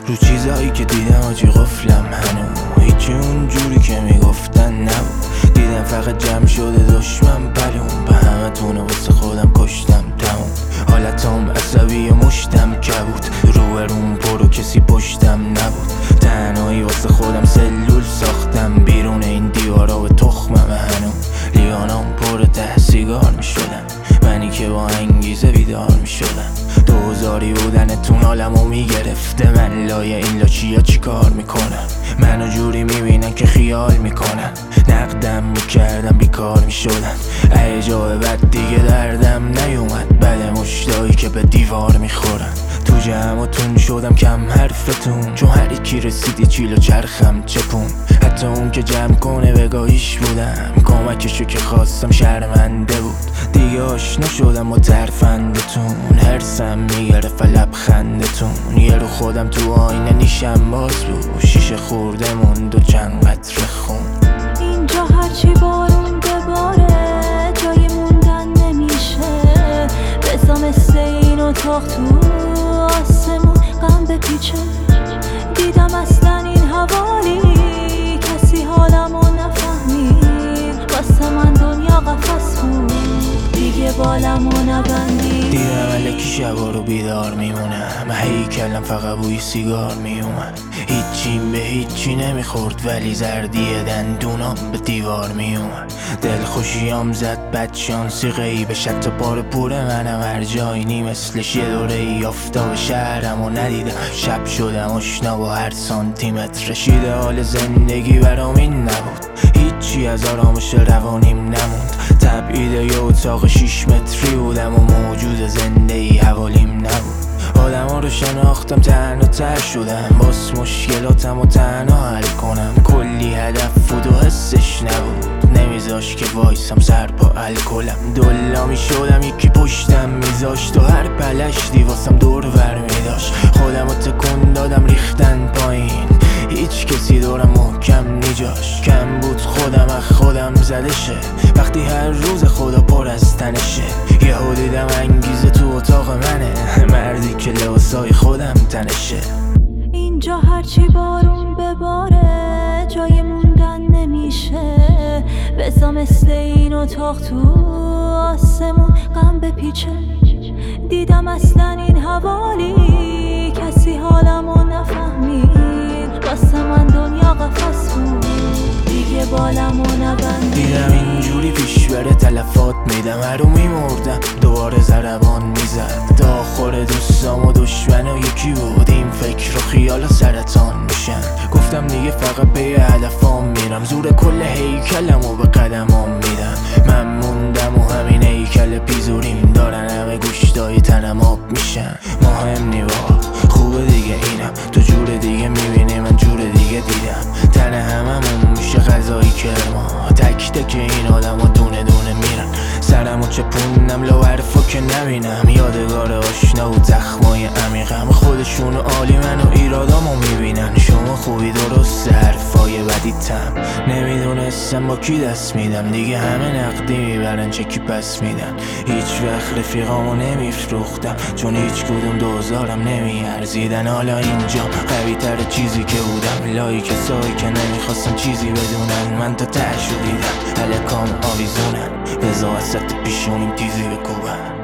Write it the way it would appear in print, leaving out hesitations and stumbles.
رو چیزایی که دیدم آجی قفلم هنو هیچی اونجوری که میگفتن نبود. دیدم فقط جمع شده دشمن بلون، به همه تونه واسه خودم کشتم تموم. حالتام عصبی و مشتم کبود، روبروم پر و کسی پشتم نبود. تنهایی واسه خودم سلول ساختم، بیرون این دیوارا به تخمم هنو. لیوانام پر ته سیگار میشدن، منی که با انگیزه بیدار میشدم. دوزاری بودنتون حالمو میگرفته، من لای این لاچیا چی کار میکنم؟ منو جوری میبینن که خیال میکنن، نقدم میکردم بیکار میشدن. ای جای بد دیگه دردم نیومد، بد مشتایی که به دیوار میخورن. تو جمعتون شدم کم حرفتون، چون هر کی رسیدی چیل و چرخم چپون. حتی اون که جمع کنه بگاهیش بودم، کمکشو که خواستم شرمنده بود. دیگه آشنا شدم با ترفندتون، هرسم میگرفت لبخندتون. یه رو خودم تو آینه نیشم باز بود، شیشه خورده موند و چند قطره خون. اینجا هرچی بارون بباره جای موندن نمیشه، بزا مثل این اتاق تو آسمون غم بپیچه. دیدم اصلا این حوالی کسی حالمو نفهمید، واسه من دنیا قفس بود دیگه بالمو نبندید. دیدم الکی شبا رو بیدار میمونم، هیکلم فقط بوی سیگار میومد. هیچیم به هیچی نمیخورد ولی زردی دندونام به دیوار میومد. دلخوشیام زد بدشانسی غیبش، حتی بار پور منم هر جایی نی مثلش. یه دوره ای آفتاب شهرم و ندیدم، شب شدم آشنا با هر سانتیمتر. رشید حال زندگی برام این نبود، هیچی از آرامش روانیم نموند. تبعید یه اتاق 6 متری بودم و موجود زنده ای حوالیم نبود. آدم ها رو شناختم، تنها تر شدم، باس مشکلاتم و تنها حل کنم. کلی هدف بود و حسش نبود، نمیذاش که وایسم سر پا الکلم. دلا میشدم یکی پشتم میذاشت و هر پلشتی واسم دور ور میداشت. خودم رو تکون دادم ریختن پایین، هیچ کسی دورم محکم نیجاش. کم بود خودم از خودم زده شه، وقتی هر روز خدا پر از تنشه. یهو دیدم انگیزه تو اتاق منه، مردی که لباسای خودم تنشه. اینجا هرچی بارون بباره جای موندن نمیشه، بزا مثل این اتاق تو آسمون غم بپیچه. دیدم اصلا این حوالی کسی حالمو نفهمید، واسه من دنیا قفس بود دیگه بالمو نبندید. دیدم اینجوری پیش بره تلفات میدم، هرو میمردم دوباره ضربان میزد. تا آخر دوستام و دشمن و یکی بود، این فکر و خیال و سرطان میشن. گفتم دیگه فقط به هدفام میرم، زور کل هیکلم و به قدمام میدم. من موندم و همین هیکل پیزوریم دارن، همه گوشتای تنم آب میشن. مهم نی خوبه دیگه اینم، تو جور دیگه میبینی من جور دیگه دیدم. تن هممون میشه غذایی کرما، تک تک این آدم ها دونه دونه میرن. سرمو چپوندم لا حرفا که نبینم، یادگار آشنا و زخمای عمیقم. خودشونو عالی منو ایرادامو میبینن، شما خوبی درست حرفای بدی تم. نمیدونستم با کی دست میدم، دیگه همه نقدی میبرن چکی پس میدن. هیچ وقت رفیقامو نمیفروختم، چون هیچ کدوم دوزارم نمیارزیدن. حالا اینجا قوی تر چیزی که بودم، لایی کسایی که نمیخواستم چیزی بدونن. من تا ته شدیدم الکام آویزونن، بزا وسط پیشونیم تیزی بکوبن.